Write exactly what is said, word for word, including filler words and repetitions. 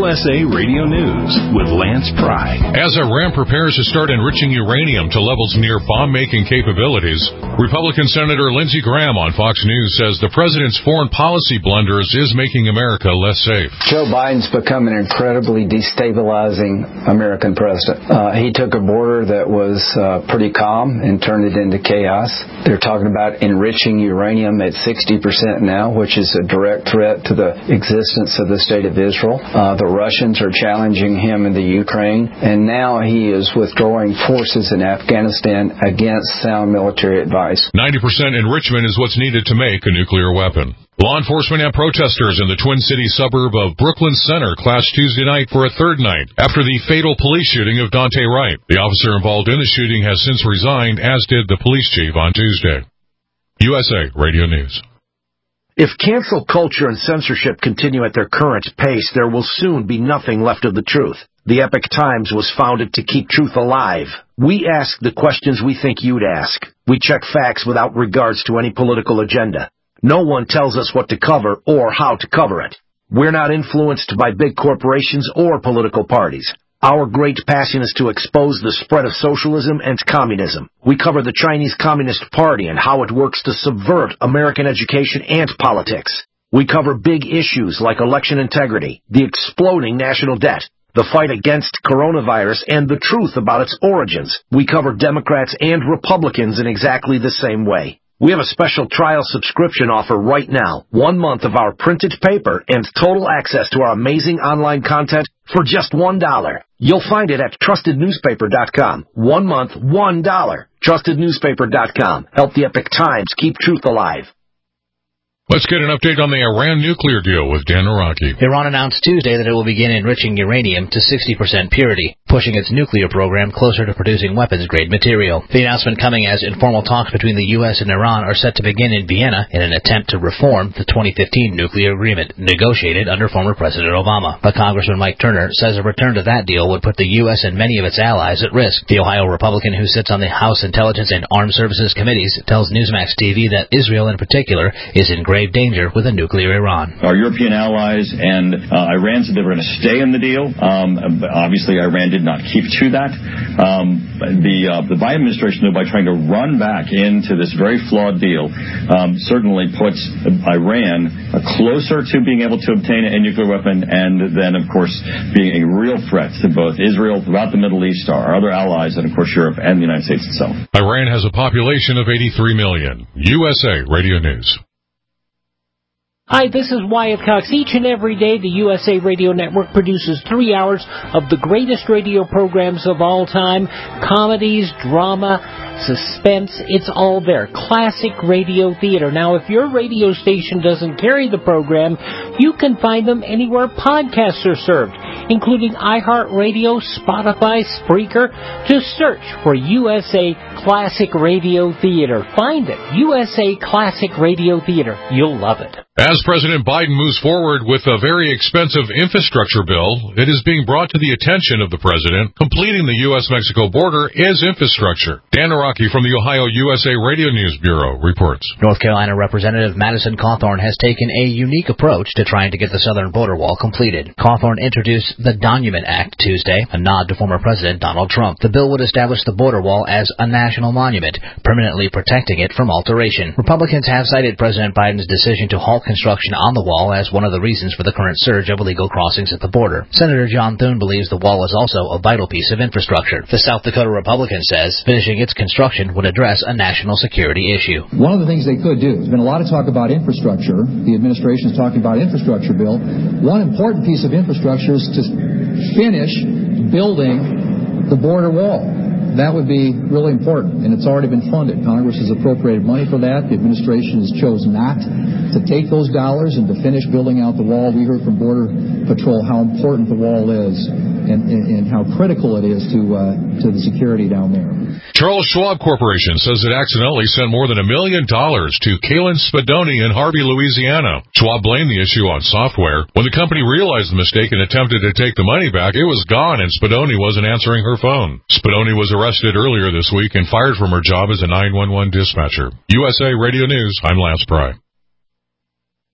U S A Radio News with Lance Pry. As Iran prepares to start enriching uranium to levels near bomb-making capabilities, Republican Senator Lindsey Graham on Fox News says the president's foreign policy blunders is making America less safe. Joe Biden's become an incredibly destabilizing American president. Uh, he took a border that was uh, pretty calm and turned it into chaos. They're talking about enriching uranium at sixty percent now, which is a direct threat to the existence of the state of Israel. Uh, the Russians are challenging him in the Ukraine, and now he is withdrawing forces in Afghanistan against sound military advice. ninety percent enrichment is what's needed to make a nuclear weapon. Law enforcement and protesters in the Twin Cities suburb of Brooklyn Center clashed Tuesday night for a third night after the fatal police shooting of Dante Wright. The officer involved in the shooting has since resigned, as did the police chief on Tuesday. U S A Radio News. If cancel culture and censorship continue at their current pace, there will soon be nothing left of the truth. The Epoch Times was founded to keep truth alive. We ask the questions we think you'd ask. We check facts without regards to any political agenda. No one tells us what to cover or how to cover it. We're not influenced by big corporations or political parties. Our great passion is to expose the spread of socialism and communism. We cover the Chinese Communist Party and how it works to subvert American education and politics. We cover big issues like election integrity, the exploding national debt, the fight against coronavirus, and the truth about its origins. We cover Democrats and Republicans in exactly the same way. We have a special trial subscription offer right now. One month of our printed paper and total access to our amazing online content for just one dollar. You'll find it at trusted newspaper dot com. One month, one dollar. trusted newspaper dot com. Help the Epoch Times keep truth alive. Let's get an update on the Iran nuclear deal with Dan Araki. Iran announced Tuesday that it will begin enriching uranium to sixty percent purity, pushing its nuclear program closer to producing weapons-grade material. The announcement coming as informal talks between the U S and Iran are set to begin in Vienna in an attempt to reform the twenty fifteen nuclear agreement negotiated under former President Obama. But Congressman Mike Turner says a return to that deal would put the U S and many of its allies at risk. The Ohio Republican who sits on the House Intelligence and Armed Services Committees tells Newsmax T V that Israel in particular is in grave danger with a nuclear Iran. Our European allies and uh, Iran said they were going to stay in the deal. Um, obviously, Iran did not keep to that. Um, the uh, the Biden administration, though, by trying to run back into this very flawed deal, um, certainly puts Iran uh, closer to being able to obtain a nuclear weapon, and then, of course, being a real threat to both Israel, throughout the Middle East, our other allies, and, of course, Europe and the United States itself. Iran has a population of eighty-three million. U S A Radio News. Hi, this is Wyatt Cox. Each and every day, the U S A Radio Network produces three hours of the greatest radio programs of all time. Comedies, drama, suspense, it's all there. Classic radio theater. Now, if your radio station doesn't carry the program, you can find them anywhere podcasts are served, including iHeartRadio, Spotify, Spreaker. Just search for U S A Classic Radio Theater. Find it. U S A Classic Radio Theater. You'll love it. As President Biden moves forward with a very expensive infrastructure bill, it is being brought to the attention of the president. Completing the U S Mexico border is infrastructure. Dan Araki from the Ohio U S A Radio News Bureau reports. North Carolina Representative Madison Cawthorn has taken a unique approach to trying to get the southern border wall completed. Cawthorn introduced the Donument Act Tuesday, a nod to former President Donald Trump. The bill would establish the border wall as a national monument, permanently protecting it from alteration. Republicans have cited President Biden's decision to halt construction on the wall as one of the reasons for the current surge of illegal crossings at the border. Senator John Thune believes the wall is also a vital piece of infrastructure. The South Dakota Republican says finishing its construction would address a national security issue. One of the things they could do, there's been a lot of talk about infrastructure. The administration is talking about infrastructure bill. One important piece of infrastructure is to finish building the border wall. That would be really important, and it's already been funded. Congress has appropriated money for that. The administration has chosen not to take those dollars and to finish building out the wall. We heard from Border Patrol how important the wall is and, and, and how critical it is to uh, to the security down there. Charles Schwab Corporation says it accidentally sent more than a million dollars to Kaylin Spadoni in Harvey, Louisiana. Schwab blamed the issue on software. When the company realized the mistake and attempted to take the money back, it was gone and Spadoni wasn't answering her phone. Spadoni was arrested earlier this week and fired from her job as a nine one one dispatcher. U S A Radio News, I'm Lance Pry.